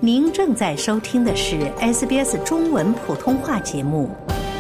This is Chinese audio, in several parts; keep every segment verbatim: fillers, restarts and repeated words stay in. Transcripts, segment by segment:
您正在收听的是 S B S 中文普通话节目。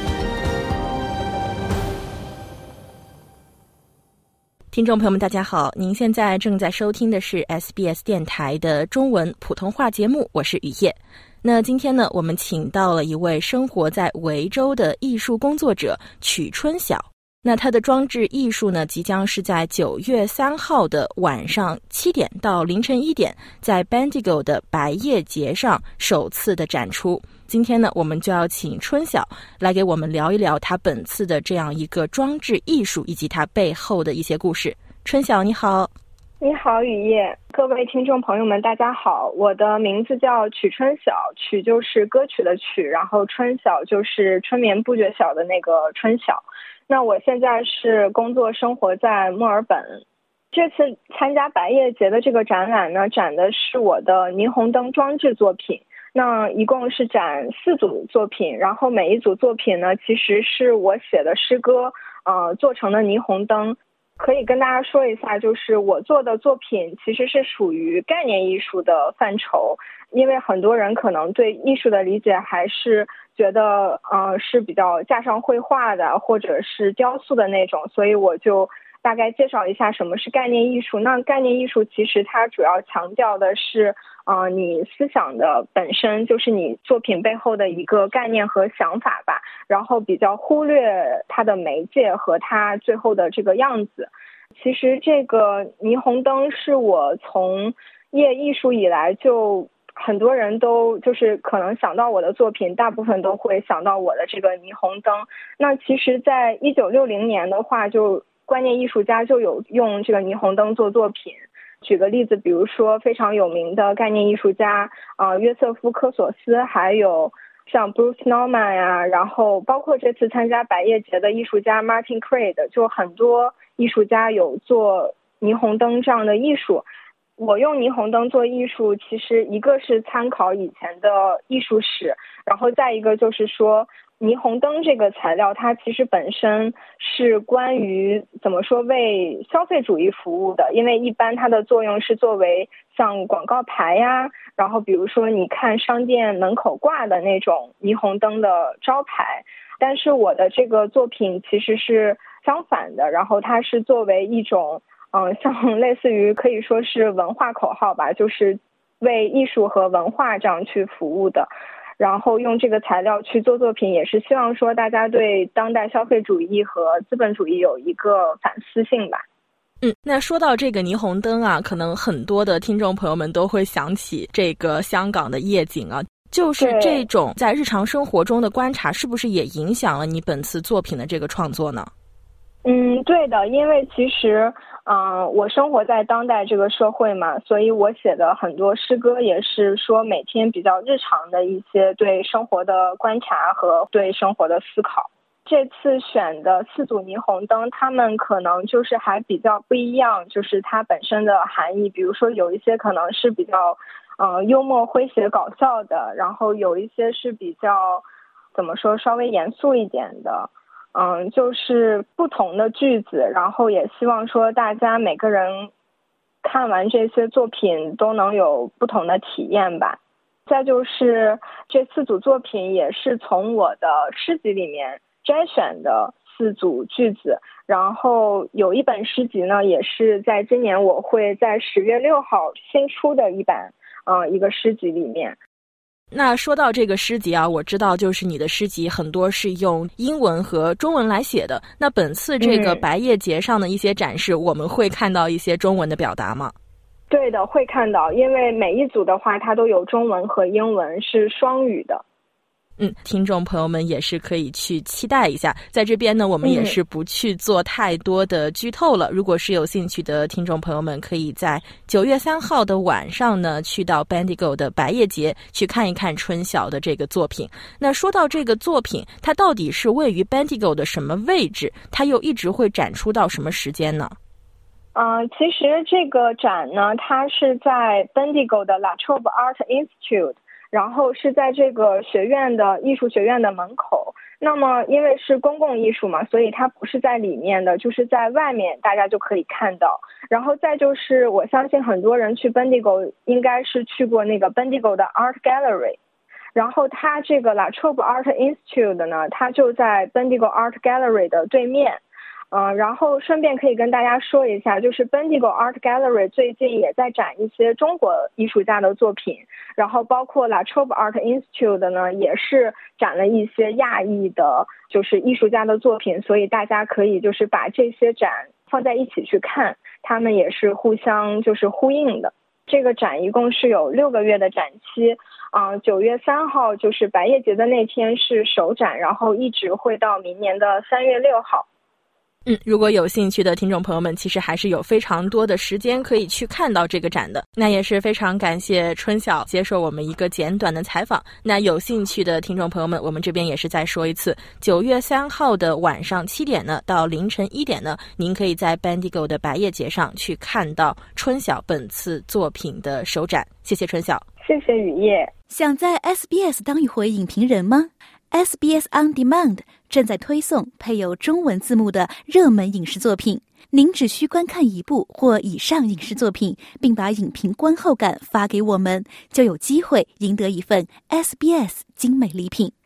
听众朋友们大家好，您现在正在收听的是 S B S 电台的中文普通话节目，我是雨夜。那今天呢，我们请到了一位生活在维州的艺术工作者曲春晓。那他的装置艺术呢，即将是在九月三号的晚上七点到凌晨一点，在 Bendigo 的白夜节上首次的展出。今天呢，我们就要请春晓来给我们聊一聊他本次的这样一个装置艺术以及他背后的一些故事。春晓你好。 你好雨夜，各位听众朋友们大家好，我的名字叫曲春晓，曲就是歌曲的曲，然后春晓就是春眠不觉晓的那个春晓。那我现在是工作生活在墨尔本。这次参加白夜节的这个展览呢，展的是我的霓虹灯装置作品。那一共是展四组作品，然后每一组作品呢，其实是我写的诗歌呃，做成的霓虹灯。可以跟大家说一下，就是我做的作品其实是属于概念艺术的范畴，因为很多人可能对艺术的理解还是觉得呃是比较架上绘画的或者是雕塑的那种，所以我就大概介绍一下什么是概念艺术。那概念艺术其实它主要强调的是呃，你思想的本身，就是你作品背后的一个概念和想法吧，然后比较忽略它的媒介和它最后的这个样子。其实这个霓虹灯是我从业艺术以来，就很多人都就是可能想到我的作品，大部分都会想到我的这个霓虹灯。那其实在一九六零年的话，就观念艺术家就有用这个霓虹灯做作品。举个例子，比如说非常有名的概念艺术家呃，约瑟夫科索斯，还有像 Bruce Nauman 呀、啊，然后包括这次参加白夜节的艺术家 Martin Craig， 就很多艺术家有做霓虹灯这样的艺术。我用霓虹灯做艺术，其实一个是参考以前的艺术史，然后再一个就是说霓虹灯这个材料它其实本身是关于怎么说为消费主义服务的，因为一般它的作用是作为像广告牌呀，然后比如说你看商店门口挂的那种霓虹灯的招牌，但是我的这个作品其实是相反的，然后它是作为一种嗯，像类似于可以说是文化口号吧，就是为艺术和文化这样去服务的。然后用这个材料去做作品，也是希望说大家对当代消费主义和资本主义有一个反思性吧。 嗯，那说到这个霓虹灯啊，可能很多的听众朋友们都会想起这个香港的夜景啊，就是这种在日常生活中的观察，是不是也影响了你本次作品的这个创作呢？ 嗯，对的，因为其实嗯、呃，我生活在当代这个社会嘛，所以我写的很多诗歌也是说每天比较日常的一些对生活的观察和对生活的思考。这次选的四组霓虹灯，它们可能就是还比较不一样，就是它本身的含义，比如说有一些可能是比较呃幽默诙谐搞笑的，然后有一些是比较怎么说稍微严肃一点的。嗯，就是不同的句子，然后也希望说大家每个人看完这些作品都能有不同的体验吧。再就是这四组作品也是从我的诗集里面摘选的四组句子，然后有一本诗集呢，也是在今年我会在十月六号新出的一版嗯，一个诗集里面。 那说到这个诗集啊，我知道就是你的诗集很多是用英文和中文来写的，那本次这个白夜节上的一些展示、嗯、我们会看到一些中文的表达吗？ 对的，会看到，因为每一组的话它都有中文和英文，是双语的。 嗯，听众朋友们也是可以去期待一下，在这边呢我们也是不去做太多的剧透了、嗯、如果是有兴趣的听众朋友们可以在九月三号的晚上呢去到 Bendigo 的白夜节去看一看春晓的这个作品。那说到这个作品，它到底是位于 Bendigo 的什么位置，它又一直会展出到什么时间呢？ 呃，其实这个展呢它是在 Bendigo 的 La Trobe Art Institute，然后是在这个学院的艺术学院的门口。 那么因为是公共艺术嘛，所以它不是在里面的，就是在外面大家就可以看到。然后再就是我相信很多人去 Bendigo 应该是去过那个 Bendigo 的 Art Gallery， 然后它这个 La Trobe Art Institute 呢，它就在 Bendigo Art Gallery 的对面。嗯、呃，然后顺便可以跟大家说一下，就是 Bendigo Art Gallery 最近也在展一些中国艺术家的作品，然后包括 La Trobe Art Institute 呢，也是展了一些亚裔的，就是艺术家的作品，所以大家可以就是把这些展放在一起去看，他们也是互相就是呼应的。这个展一共是有六个月的展期，啊、呃，九月三号就是白叶节的那天是首展，然后一直会到明年的三月六号。 嗯，如果有兴趣的听众朋友们，其实还是有非常多的时间可以去看到这个展的。那也是非常感谢春晓接受我们一个简短的采访。那有兴趣的听众朋友们，我们这边也是再说一次，九月三号的晚上七点呢到凌晨一点呢，您可以在 Bendigo 的白叶节上去看到春晓本次作品的首展。谢谢春晓。 谢谢雨夜。 想在 S B S 当一回影评人吗？ S B S On Demand 正在推送配有中文字幕的热门影视作品，您只需观看一部或以上影视作品，并把影评观后感发给我们，就有机会赢得一份 S B S 精美礼品。